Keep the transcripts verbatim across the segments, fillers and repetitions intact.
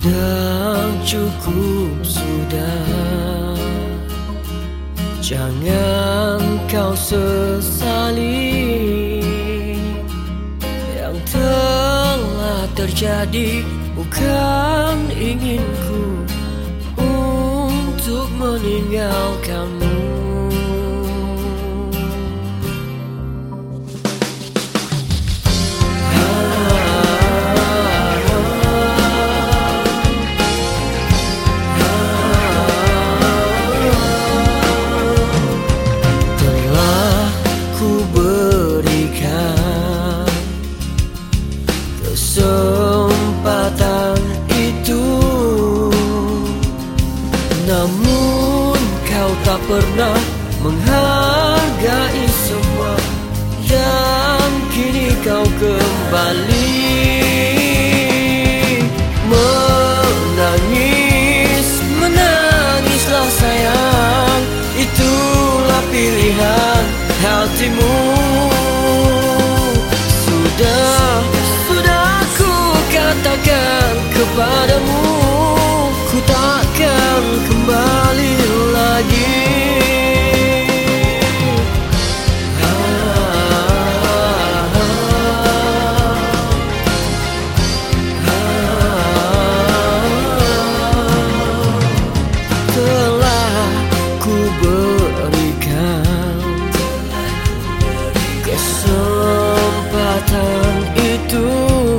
Sudah cukup, sudah. Jangan kau sesali yang telah terjadi. Bukan inginku untuk meninggalkanmu. Kesempatan itu, namun kau tak pernah menghargai semua. Dan kini kau kembali menangis. Menangislah sayang, itulah pilihan hatimu. Sudah katakan kepadamu, ku takkan kembali lagi. Telah ku berikan kesempatan itu,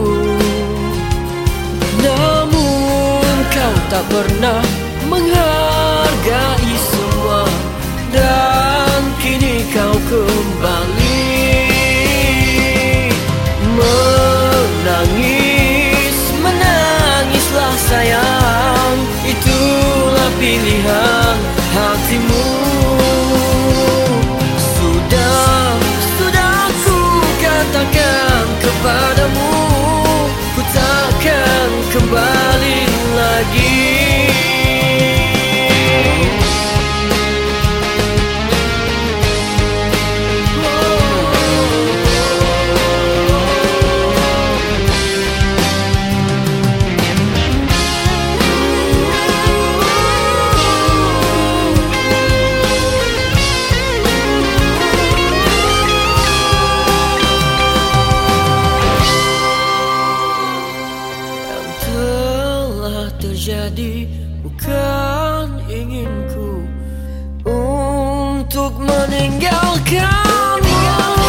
tak pernah menghargai semua. Dan kini kau kembali menangis. Menangislah sayang, itulah pilihan hatimu. Sudah, sudah ku katakan kepadamu, ku takkan kembali lagi. Terjadi bukan inginku untuk meninggalkanmu.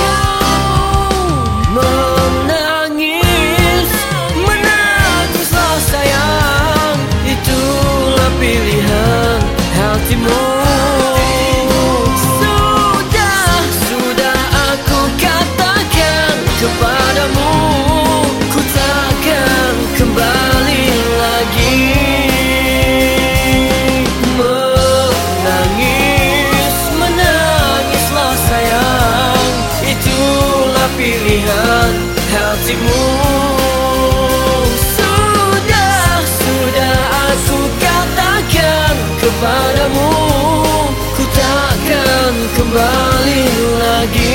Menangis, menangislah sayang, itulah pilihan hatimu. Sudah, sudah aku katakan kepadamu, ku takkan kembali lagi. Pilihan hatimu. Sudah, sudah aku katakan kepadamu, ku takkan kembali lagi.